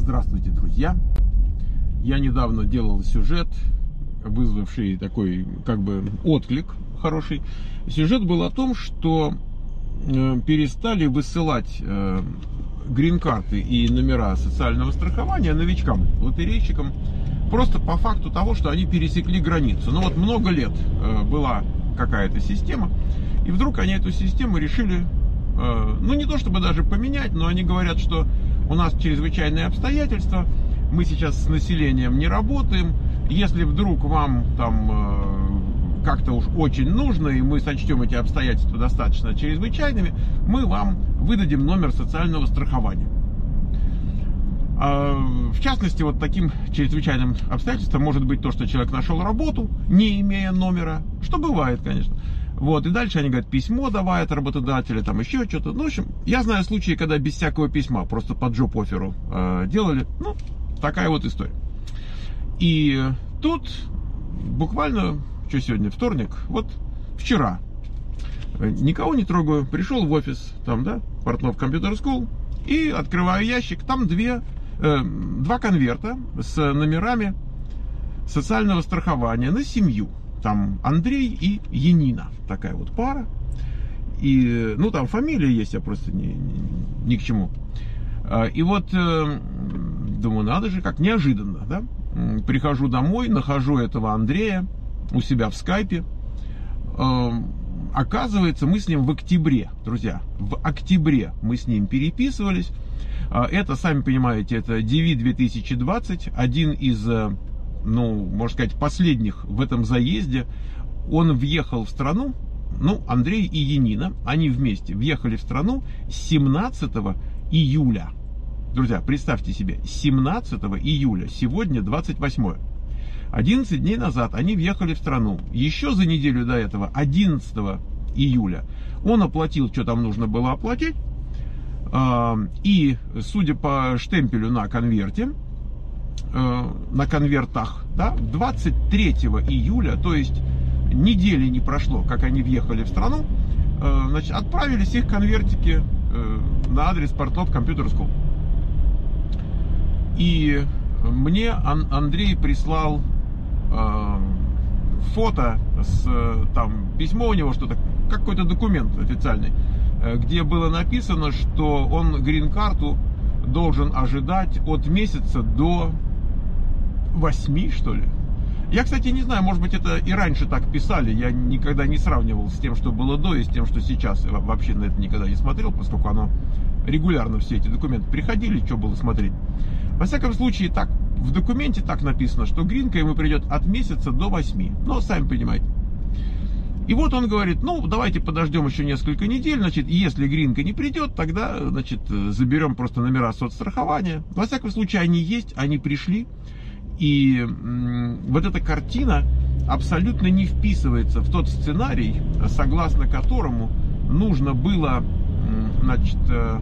Здравствуйте, друзья! Я недавно делал сюжет, вызвавший такой, отклик хороший. Сюжет был о том, что перестали высылать грин-карты и номера социального страхования новичкам, лотерейщикам, просто по факту того, что они пересекли границу. Ну вот много лет была какая-то система, и вдруг они эту систему решили, ну не то чтобы даже поменять, но они говорят, что у нас чрезвычайные обстоятельства, мы сейчас с населением не работаем, если вдруг вам там как-то уж очень нужно, и мы сочтем эти обстоятельства достаточно чрезвычайными, мы вам выдадим номер социального страхования. В частности, вот таким чрезвычайным обстоятельством может быть то, что человек нашел работу, не имея номера, что бывает, конечно. Вот, и дальше они говорят, письмо давай от работодателя, там еще что-то. Ну, в общем, я знаю случаи, когда без всякого письма, просто по джоб-офферу делали. Ну, такая вот история. И тут буквально, что сегодня, вторник, вот вчера, никого не трогаю, пришел в офис, там, да, Портнов Computer School, и открываю ящик, там два конверта с номерами социального страхования на семью. Там Андрей и Янина, такая вот пара. И, ну, там фамилия есть, я просто ни к чему. И вот, думаю, надо же, как неожиданно, да? Прихожу домой, нахожу этого Андрея у себя в скайпе. Оказывается, мы с ним в октябре, друзья, в октябре мы с ним переписывались. Это, сами понимаете, это DV 2020, один из, ну, можно сказать, последних в этом заезде. Он въехал в страну, ну, Андрей и Янина, они вместе въехали в страну 17 июля. Друзья, представьте себе, 17 июля, сегодня 28. 11 дней назад они въехали в страну. Еще за неделю до этого, 11 июля, он оплатил, что там нужно было оплатить. И, судя по штемпелю на конверте, на конвертах, да, 23 июля, то есть недели не прошло, как они въехали в страну, значит, отправились их конвертики на адрес Портнов Computer School. И мне Андрей прислал фото там письмо у него, что-то, какой-то документ официальный, где было написано, что он грин-карту должен ожидать от месяца до 8, что ли. Я, кстати, не знаю, может быть, это и раньше так писали. Я никогда не сравнивал с тем, что было до, и с тем, что сейчас. Я вообще на это никогда не смотрел, поскольку оно регулярно, все эти документы приходили, что было смотреть. Во всяком случае, так в документе так написано, что гринка ему придет от месяца до 8. Но сами понимаете. И вот он говорит, ну, давайте подождем еще несколько недель, значит, если гринка не придет, тогда, значит, заберем просто номера соцстрахования. Во всяком случае, они есть, они пришли. И вот эта картина абсолютно не вписывается в тот сценарий, согласно которому нужно было, значит,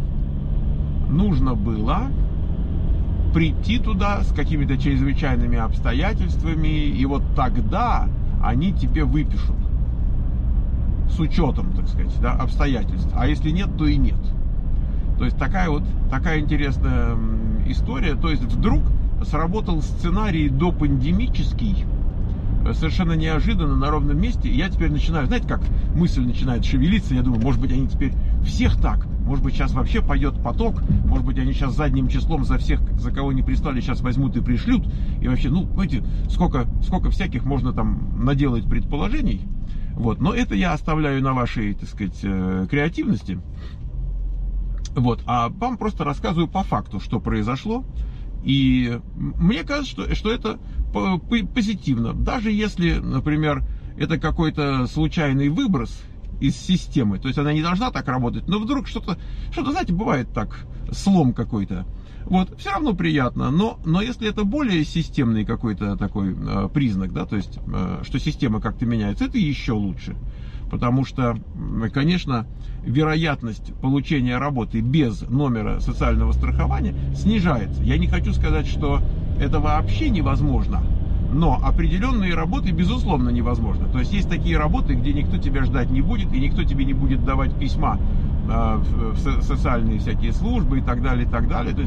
прийти туда с какими-то чрезвычайными обстоятельствами, и вот тогда они тебе выпишут. С учетом, так сказать, да, обстоятельств. А если нет, то и нет. То есть такая интересная история. То есть вдруг сработал сценарий допандемический, совершенно неожиданно, на ровном месте. И я теперь начинаю, знаете, как мысль начинает шевелиться. Я думаю, может быть, они теперь всех так. Может быть, сейчас вообще пойдет поток. Может быть, они сейчас задним числом за всех, за кого не прислали, сейчас возьмут и пришлют. И вообще, ну, знаете, сколько всяких можно там наделать предположений. Вот, но это я оставляю на вашей, так сказать, креативности. Вот, а вам просто рассказываю по факту, что произошло. И мне кажется, что это позитивно. Даже если, например, это какой-то случайный выброс из системы, то есть она не должна так работать, но вдруг что-то, знаете, бывает так, слом какой-то. Вот, все равно приятно, но если это более системный какой-то такой признак, да, то есть, что система как-то меняется, это еще лучше. Потому что, конечно, вероятность получения работы без номера социального страхования снижается. Я не хочу сказать, что это вообще невозможно, но определенные работы, безусловно, невозможно. То есть, есть такие работы, где никто тебя ждать не будет, и никто тебе не будет давать письма в социальные всякие службы и так далее, и так далее. То есть,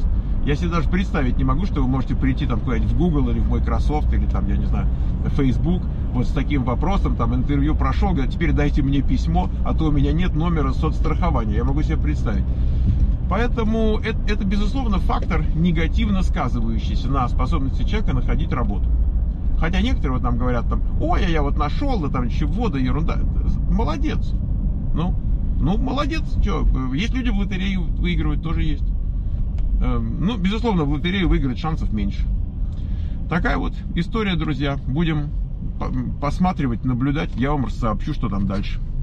Я себе даже представить не могу, что вы можете прийти там куда-нибудь в Google или в Microsoft, или там, я не знаю, в Facebook, вот с таким вопросом, там, интервью прошел, говорят, теперь дайте мне письмо, а то у меня нет номера соцстрахования. Я могу себе представить. Поэтому это, безусловно, фактор, негативно сказывающийся на способности человека находить работу. Хотя некоторые вот нам говорят, там, ой, я вот нашел, да там чего, да ерунда. Молодец. Ну, молодец. Что, есть люди в лотерею выигрывают, тоже есть. Ну, безусловно, в лотерею выиграть шансов меньше. Такая вот история, друзья. Будем посматривать, наблюдать. Я вам сообщу, что там дальше.